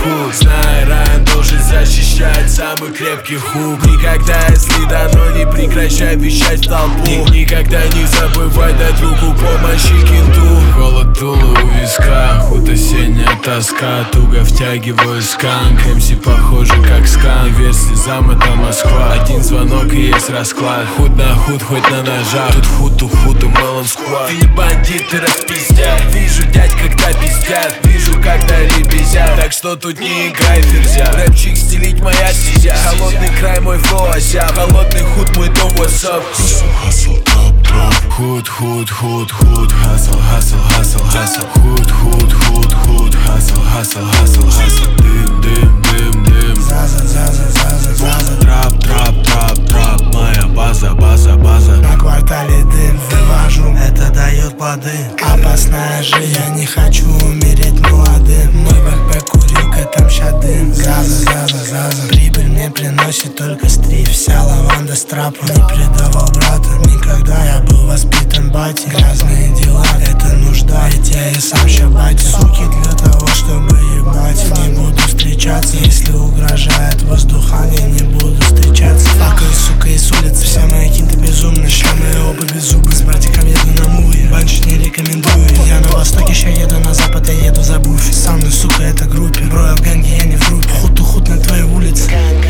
худ. Знай, Райан должен защищать самый крепкий хук. Никогда, если дано, не прекращай вещать в толпу. Никогда не забывай дать руку помощи кенту. Холод дула у виска, худ осенняя тоска. Туго втягиваю сканк, МС похоже как скан. Не верь слезам, это Москва. Один звонок и есть расклад. Худ на худ, хоть на ножах. Тут худ и Мелон Сквад. Ты не бандит, ты распиздят. Вижу дядь, когда пиздят. Вижу, когда лебезят. Так что тут не играй ферзя. Рэпчик стелить моя стезя. Холодный край мой флоу осяб. Холодный худ мой дом, what's up? Hustle, up, drop. Худ, hustle, hustle. Худ, hustle. Дым. Заза. Трап. Моя база. На квартале дым вывожу, это дает плоды. Опасная жизнь, я не хочу умереть молодым. Мой бэкпэк, курилка, там ща дым. Заза. Прибыль мне приносит только стриф. Вся лаванда с трапом. Не предавал брата, никогда я был воспитан батей. Грязные дела, это нужда, ведь я и сам ща батя. Суки для того, чтобы ебать. Не буду встречаться, если угрожает воздухание, не буду встречаться. Факай, сука, из улицы, все мои кинты безумны. Ща мы оба без зубы, с братиком еду на муве. Банчить не рекомендую, я на востоке, ща еду на запад, я еду за буфи. Со мной, сука, это группе, бро, я в ганге, я не в группе. Худ на твоей улице.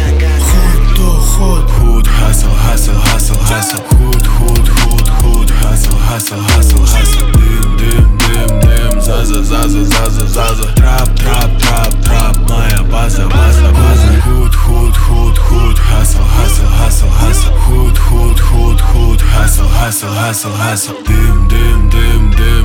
Худ, hustle. Худ, hustle. Дым. Заза. Трап. Моя база. Худ, hustle. Худ, hustle. Дым.